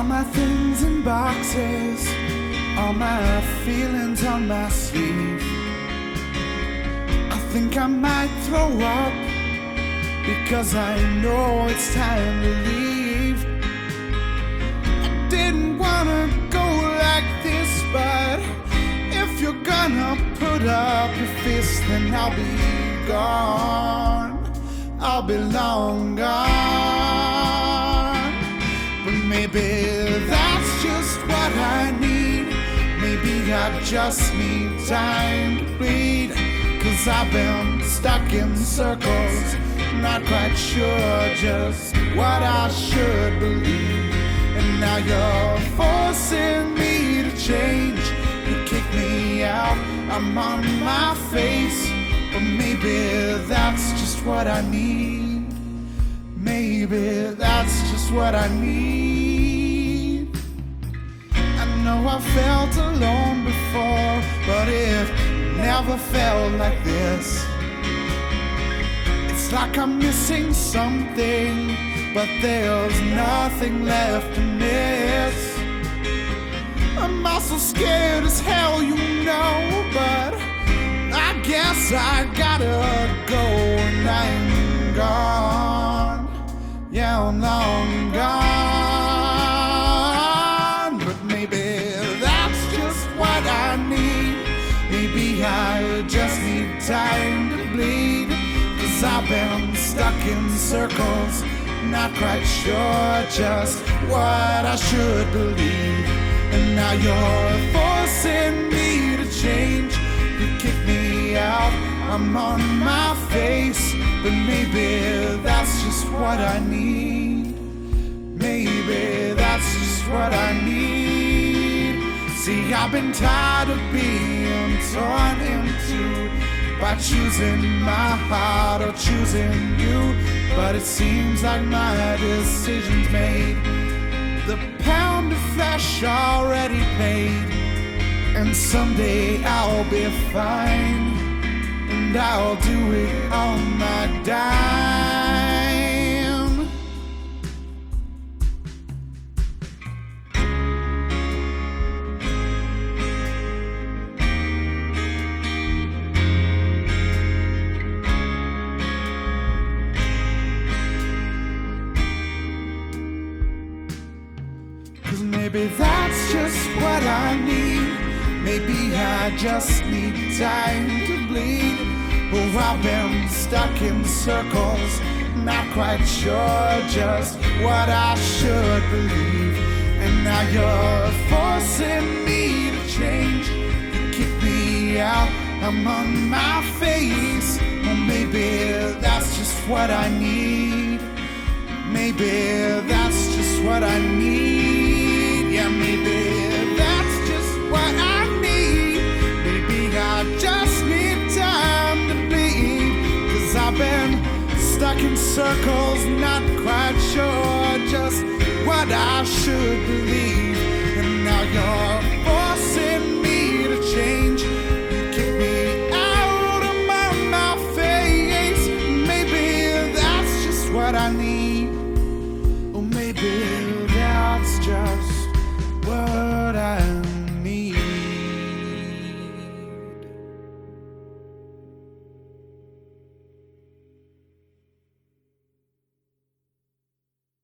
my things in boxes, all my feelings on my sleeve. I think I might throw up because I know it's time to leave. I didn't wanna go like this, but if you're gonna put up your fist, then I'll be gone. I'll be long gone. But maybe that's just what I need. Maybe I just need time to bleed. 'Cause I've been stuck in circles, not quite sure just what I should believe. And now you're forcing me to change. You kick me out, I'm on my face. But maybe that's just what I need. Maybe that's just what I need. I know I felt alone before, but it never felt like this. It's like I'm missing something, but there's nothing left to miss. I'm also scared as hell, you know, but I guess I gotta go and I'm gone. Yeah, I'm long gone. But maybe that's just what I need. Maybe I just need time to bleed. 'Cause I've been stuck in circles, not quite sure just what I should believe. And now you're forcing me to change. You kick me out, I'm on my face. But maybe that's just what I need. Maybe that's just what I need. See, I've been tired of being torn in two by choosing my heart or choosing you. But it seems like my decision's made. The pound of flesh already paid. And someday I'll be fine, and I'll do it on my dime. Cause maybe that's just what I need. Maybe I just need time to bleed. Oh, I've been stuck in circles, not quite sure just what I should believe. And now you're forcing me to change. You kick me out, I'm on my face. Well, maybe that's just what I need. Maybe that's just what I need. Yeah, maybe that's just what I need. Maybe I just need time to bleed. 'Cause I've been stuck in circles, not quite sure just what I should believe. And now you're forcing me to change. You kick me out, I'm on my face. Maybe that's just what I need.